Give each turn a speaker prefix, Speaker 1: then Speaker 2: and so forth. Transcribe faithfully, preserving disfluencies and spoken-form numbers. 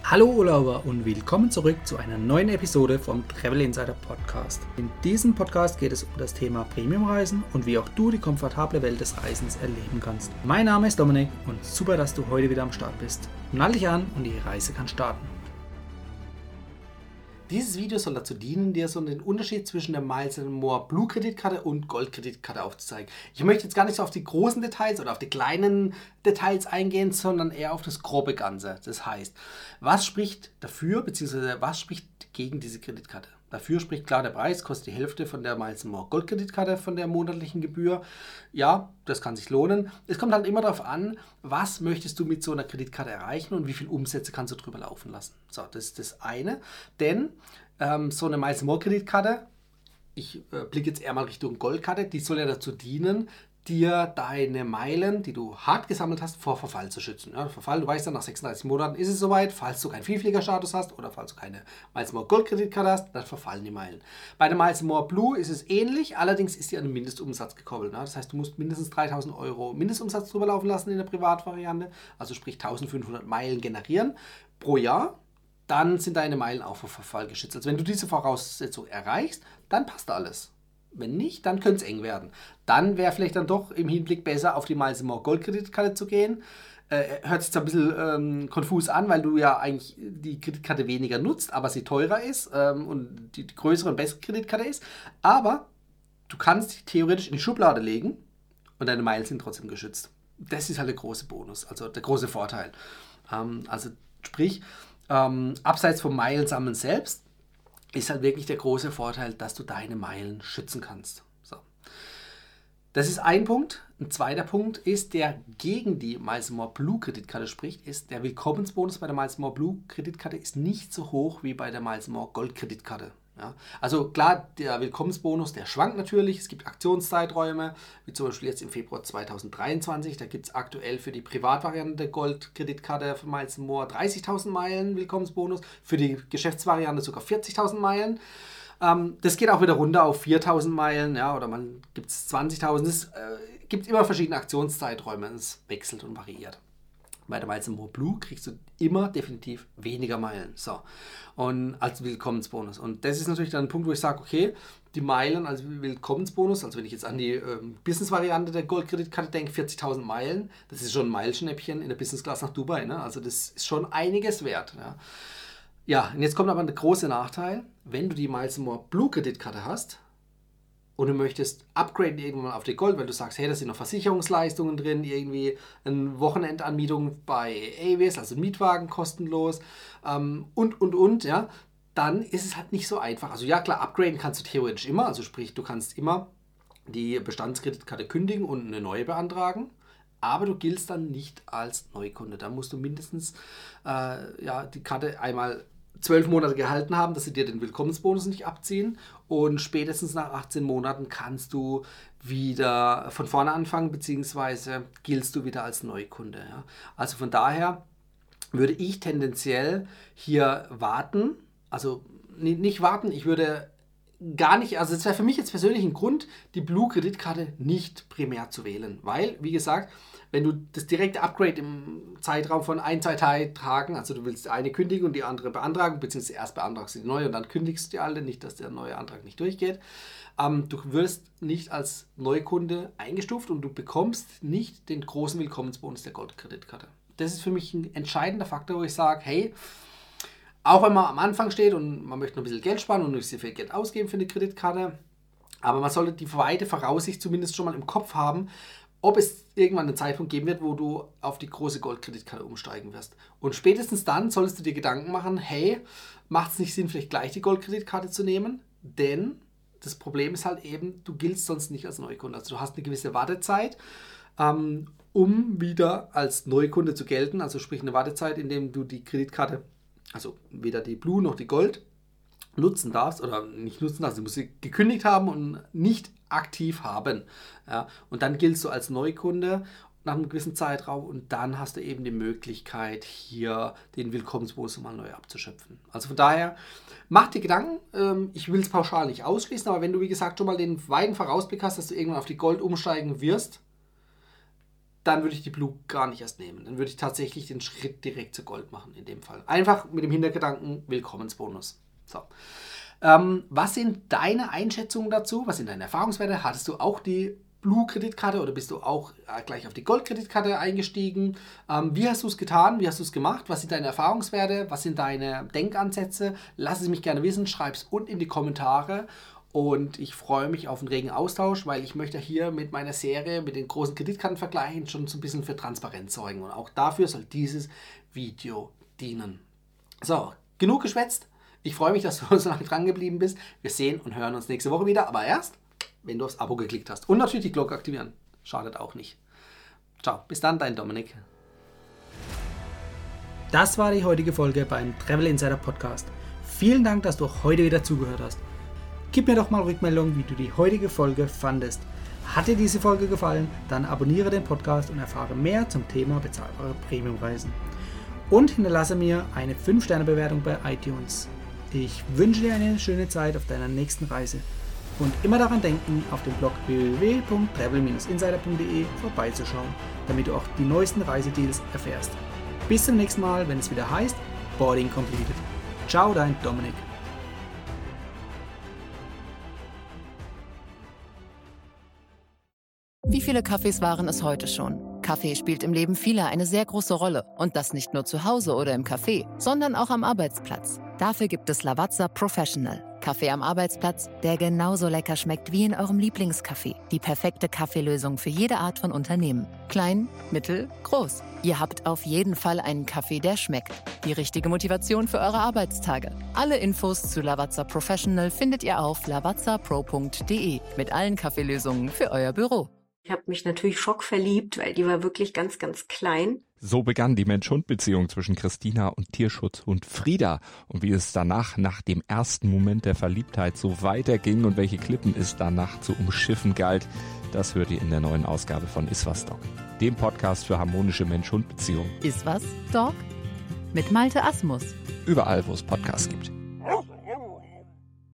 Speaker 1: Hallo Urlauber und willkommen zurück zu einer neuen Episode vom Travel Insider Podcast. In diesem Podcast geht es um das Thema Premiumreisen und wie auch du die komfortable Welt des Reisens erleben kannst. Mein Name ist Dominik und super, dass du heute wieder am Start bist. Nall dich an und die Reise kann starten. Dieses Video soll dazu dienen, dir so den Unterschied zwischen der Miles and More Blue Kreditkarte und Gold Kreditkarte aufzuzeigen. Ich möchte jetzt gar nicht so auf die großen Details oder auf die kleinen Details eingehen, sondern eher auf das grobe Ganze. Das heißt, was spricht dafür, beziehungsweise was spricht gegen diese Kreditkarte? Dafür spricht klar der Preis, kostet die Hälfte von der Miles and More Gold Kreditkarte von der monatlichen Gebühr. Ja, das kann sich lohnen. Es kommt halt immer darauf an, was möchtest du mit so einer Kreditkarte erreichen und wie viel Umsätze kannst du drüber laufen lassen. So, das ist das eine. Denn ähm, so eine Miles and More Kreditkarte, ich äh, blicke jetzt eher mal Richtung Goldkarte, die soll ja dazu dienen, dir deine Meilen, die du hart gesammelt hast, vor Verfall zu schützen. Ja, Verfall, du weißt dann, nach sechsunddreißig Monaten ist es soweit, falls du keinen Vielfliegerstatus hast oder falls du keine Miles More Gold Kreditkarte hast, dann verfallen die Meilen. Bei der Miles More Blue ist es ähnlich, allerdings ist die an den Mindestumsatz gekoppelt. Ja, das heißt, du musst mindestens dreitausend Euro Mindestumsatz drüber laufen lassen in der Privatvariante, also sprich eintausendfünfhundert Meilen generieren pro Jahr. Dann sind deine Meilen auch vor Verfall geschützt. Also wenn du diese Voraussetzung erreichst, dann passt alles. Wenn nicht, dann könnte es eng werden. Dann wäre vielleicht dann doch im Hinblick besser, auf die Miles and More Gold Kreditkarte zu gehen. Äh, hört sich zwar ein bisschen ähm, konfus an, weil du ja eigentlich die Kreditkarte weniger nutzt, aber sie teurer ist ähm, und die größere und bessere Kreditkarte ist. Aber du kannst sie theoretisch in die Schublade legen und deine Meilen sind trotzdem geschützt. Das ist halt der große Bonus, also der große Vorteil. Ähm, also sprich, ähm, abseits vom Meilensammeln selbst, ist halt wirklich der große Vorteil, dass du deine Meilen schützen kannst. So. Das ist ein Punkt. Ein zweiter Punkt ist, der gegen die Miles and More Blue Kreditkarte spricht, ist, der Willkommensbonus bei der Miles and More Blue Kreditkarte ist nicht so hoch wie bei der Miles and More Gold Kreditkarte. Ja, also klar, der Willkommensbonus, der schwankt natürlich. Es gibt Aktionszeiträume, wie zum Beispiel jetzt im Februar zweitausenddreiundzwanzig. Da gibt es aktuell für die Privatvariante der Gold-Kreditkarte von Miles and More dreißigtausend Meilen Willkommensbonus, für die Geschäftsvariante sogar vierzigtausend Meilen. Ähm, das geht auch wieder runter auf viertausend Meilen, ja, oder man gibt es zwanzigtausend. Es äh, gibt immer verschiedene Aktionszeiträume. Es wechselt und variiert. Bei der Miles and More Blue kriegst du immer definitiv weniger Meilen. So. Und als Willkommensbonus. Und das ist natürlich dann ein Punkt, wo ich sage, okay, die Meilen als Willkommensbonus, also wenn ich jetzt an die ähm, Business-Variante der Gold-Kreditkarte denke, vierzigtausend Meilen, das ist schon ein Meilenschnäppchen in der Business-Class nach Dubai. Ne? Also das ist schon einiges wert. Ja. ja, und jetzt kommt aber der große Nachteil, wenn du die Miles and More Blue Kreditkarte hast, und du möchtest upgraden irgendwann auf die Gold, weil du sagst, hey, da sind noch Versicherungsleistungen drin, irgendwie eine Wochenendanmietung bei Avis, also Mietwagen kostenlos ähm, und, und, und, ja, dann ist es halt nicht so einfach. Also ja, klar, upgraden kannst du theoretisch immer, also sprich, du kannst immer die Bestandskreditkarte kündigen und eine neue beantragen, aber du giltst dann nicht als Neukunde. Da musst du mindestens äh, ja, die Karte einmal zwölf Monate gehalten haben, dass sie dir den Willkommensbonus nicht abziehen und spätestens nach achtzehn Monaten kannst du wieder von vorne anfangen, beziehungsweise giltst du wieder als Neukunde. Ja. Also von daher würde ich tendenziell hier warten, also nicht warten, ich würde gar nicht, also es wäre für mich jetzt persönlich ein Grund, die Blue-Kreditkarte nicht primär zu wählen, weil, wie gesagt, wenn du das direkte Upgrade im Zeitraum von ein, zwei Tagen, also du willst eine kündigen und die andere beantragen, beziehungsweise erst beantragst du die neue und dann kündigst du die alte, nicht, dass der neue Antrag nicht durchgeht. Ähm, du wirst nicht als Neukunde eingestuft und du bekommst nicht den großen Willkommensbonus der Gold-Kreditkarte. Das ist für mich ein entscheidender Faktor, wo ich sage, hey, auch wenn man am Anfang steht und man möchte noch ein bisschen Geld sparen und nicht sehr viel Geld ausgeben für eine Kreditkarte, aber man sollte die weite Voraussicht zumindest schon mal im Kopf haben, ob es irgendwann einen Zeitpunkt geben wird, wo du auf die große Goldkreditkarte umsteigen wirst. Und spätestens dann solltest du dir Gedanken machen, hey, macht es nicht Sinn, vielleicht gleich die Goldkreditkarte zu nehmen? Denn das Problem ist halt eben, du giltst sonst nicht als Neukunde. Also du hast eine gewisse Wartezeit, ähm, um wieder als Neukunde zu gelten. Also sprich eine Wartezeit, in dem du die Kreditkarte, also weder die Blue noch die Gold, nutzen darfst oder nicht nutzen darfst, du musst sie gekündigt haben und nicht aktiv haben. Ja, und dann giltst du als Neukunde nach einem gewissen Zeitraum und dann hast du eben die Möglichkeit, hier den Willkommensbonus mal neu abzuschöpfen. Also von daher, mach dir Gedanken, ich will es pauschal nicht ausschließen, aber wenn du, wie gesagt, schon mal den weiten Vorausblick hast, dass du irgendwann auf die Gold umsteigen wirst, dann würde ich die Blue gar nicht erst nehmen. Dann würde ich tatsächlich den Schritt direkt zu Gold machen in dem Fall. Einfach mit dem Hintergedanken, Willkommensbonus. So. Ähm, was sind deine Einschätzungen dazu? Was sind deine Erfahrungswerte? Hattest du auch die Blue-Kreditkarte oder bist du auch äh, gleich auf die Gold-Kreditkarte eingestiegen? Ähm, wie hast du es getan? Wie hast du es gemacht? Was sind deine Erfahrungswerte? Was sind deine Denkansätze? Lass es mich gerne wissen. Schreib es unten in die Kommentare. Und ich freue mich auf einen regen Austausch, weil ich möchte hier mit meiner Serie, mit den großen Kreditkartenvergleichen schon so ein bisschen für Transparenz sorgen. Und auch dafür soll dieses Video dienen. So, genug geschwätzt. Ich freue mich, dass du so lange dran geblieben bist. Wir sehen und hören uns nächste Woche wieder. Aber erst, wenn du aufs Abo geklickt hast. Und natürlich die Glocke aktivieren. Schadet auch nicht. Ciao, bis dann, dein Dominik.
Speaker 2: Das war die heutige Folge beim Travel Insider Podcast. Vielen Dank, dass du heute wieder zugehört hast. Gib mir doch mal Rückmeldung, wie du die heutige Folge fandest. Hat dir diese Folge gefallen, dann abonniere den Podcast und erfahre mehr zum Thema bezahlbare Premiumreisen. Und hinterlasse mir eine fünf Sterne Bewertung bei iTunes. Ich wünsche dir eine schöne Zeit auf deiner nächsten Reise. Und immer daran denken, auf dem Blog w w w punkt travel Bindestrich insider punkt de vorbeizuschauen, damit du auch die neuesten Reisedeals erfährst. Bis zum nächsten Mal, wenn es wieder heißt Boarding Completed. Ciao, dein Dominik.
Speaker 3: Wie viele Kaffees waren es heute schon? Kaffee spielt im Leben vieler eine sehr große Rolle. Und das nicht nur zu Hause oder im Café, sondern auch am Arbeitsplatz. Dafür gibt es Lavazza Professional. Kaffee am Arbeitsplatz, der genauso lecker schmeckt wie in eurem Lieblingscafé. Die perfekte Kaffeelösung für jede Art von Unternehmen. Klein, mittel, groß. Ihr habt auf jeden Fall einen Kaffee, der schmeckt. Die richtige Motivation für eure Arbeitstage. Alle Infos zu Lavazza Professional findet ihr auf lavazza pro punkt de mit allen Kaffeelösungen für euer Büro.
Speaker 4: Ich habe mich natürlich schockverliebt, weil die war wirklich ganz, ganz klein.
Speaker 5: So begann die Mensch-Hund-Beziehung zwischen Christina und Tierschutzhund Frieda. Und wie es danach, nach dem ersten Moment der Verliebtheit, so weiterging und welche Klippen es danach zu umschiffen galt, das hört ihr in der neuen Ausgabe von Iswas Dog, dem Podcast für harmonische Mensch-Hund-Beziehungen.
Speaker 3: Iswas Dog? Mit Malte Asmus.
Speaker 5: Überall, wo es Podcasts gibt.